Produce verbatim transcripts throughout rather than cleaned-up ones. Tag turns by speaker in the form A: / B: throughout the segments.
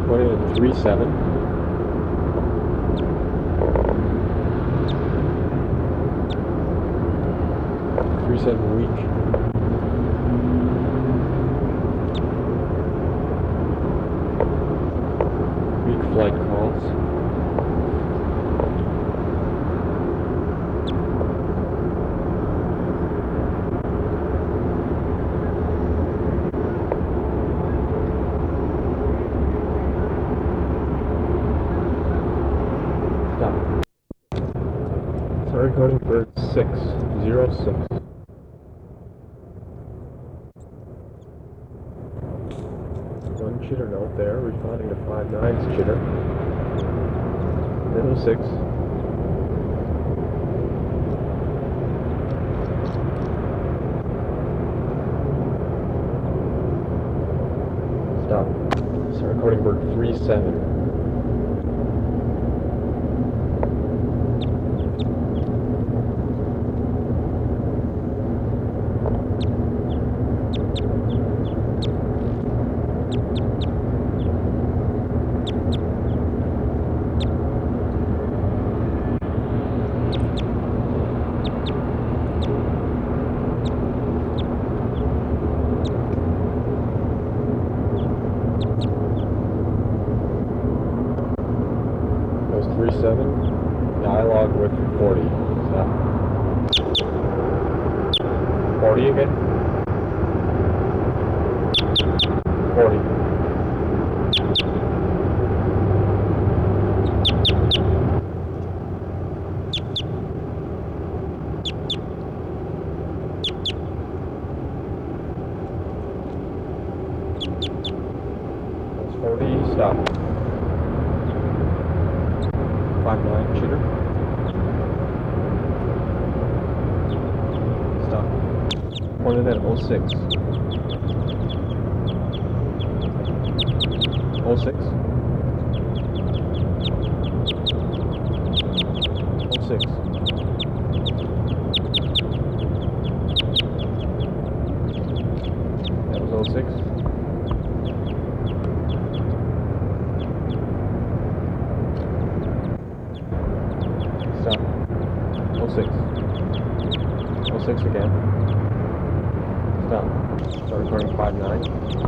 A: Running at three seven. three seven weak. Weak flight calls. Stop. Start recording bird six zero six. One chitter note there, responding to five nine's chitter. Middle six. Stop. Start recording bird three seven. three seven, dialogue with forty. Stop. forty again. forty. That's forty, stop. five nine chitter. Stop. Pointed at oh six. oh six. oh six. That was oh six. Stop. oh six. oh six again. Stop. Start recording five nine.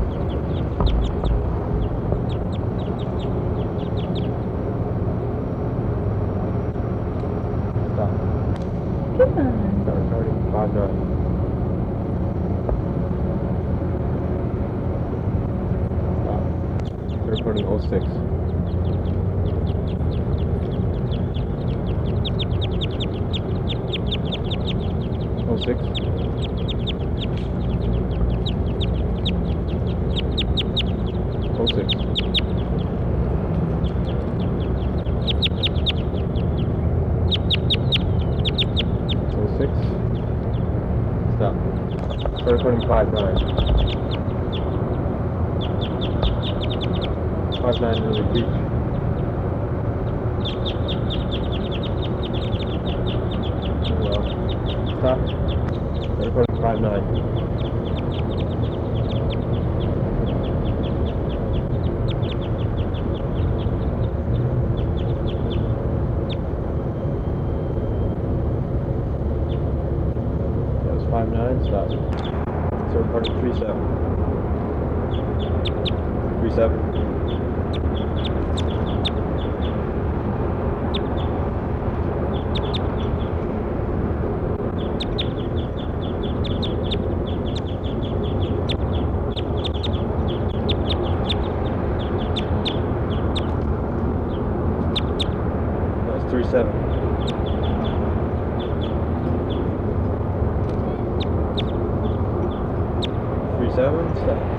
A: Stop. Start recording five nine. Stop. Start recording oh six. oh six. oh six. oh six. Stop. Start recording five nine. five nine really weak. Well, stop. Start recording five nine. five nine, stop. So recording three seven. three seven. That's three seven. three seven, stop.